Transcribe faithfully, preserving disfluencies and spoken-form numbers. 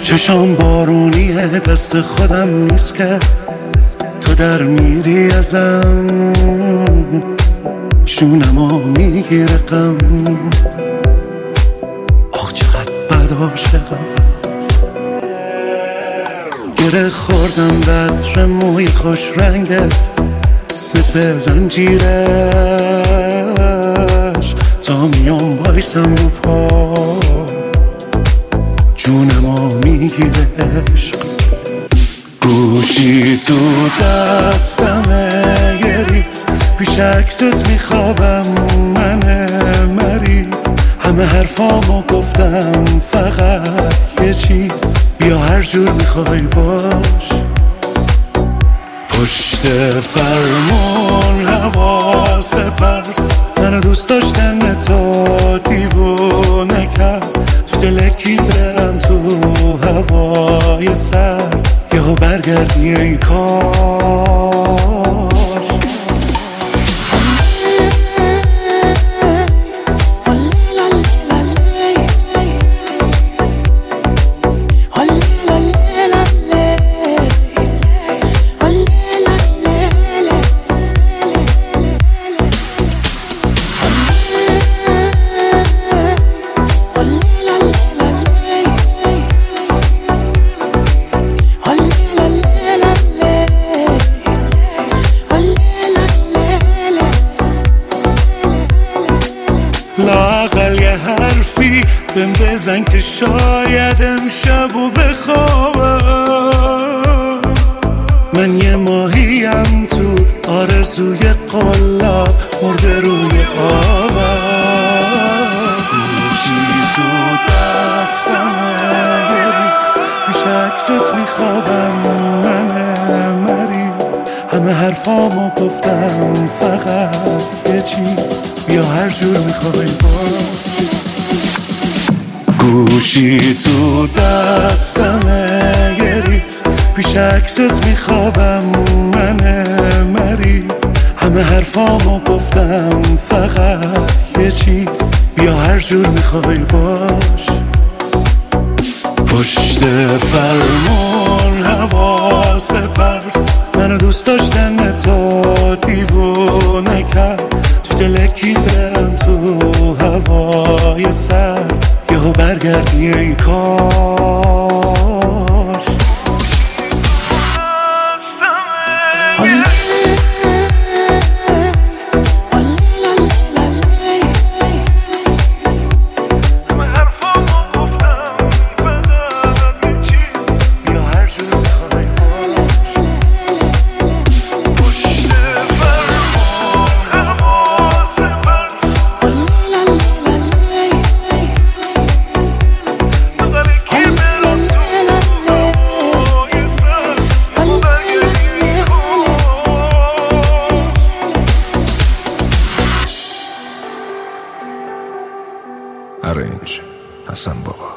چشام بارونیه، دست خودم نیست که تو در میری ازم، شونمو میگیره غم. آخ چقدر بد عاشقم، گره خوردم بطر موی خوش رنگت مثل زنجیرش، تا میام بایستم رو پا جونمو میگیره عشق. گوشی تو دستمه یه ریز، پیش عکست میخوابم من مریض. همه حرفامو گفتم فقط یه چیز، بیا هر جور میخوای باش. پشت فرمون حواس پرت، منو دوست داشتن تو دیوونه کرد. تو دلکی برم تو هوای سر، یهو برگردی ای کار. لااقل یه حرفی بهم بزن که شاید امشبو بخوابم. من یه ماهیم تو آرزوی قلاب، مرده روی آبم. گوشی تو دستمه یه ریز، پیش عکست میخوابم من مریض. همه حرفامو گفتم فقط یه چیز، بیا هر جور میخوای باش. گوشی تو دستمه یه ریز، پیش عکست میخوابم من مریض. همه حرفامو گفتم فقط یه چیز، بیا هر جور میخوای باش. پشت فرمون حواس پرت، منو دوست داشتن تو دیوونه کرد. تو دلکی برم تو هوای سر، یهو برگردی ای کار. Arrange حسن بابا.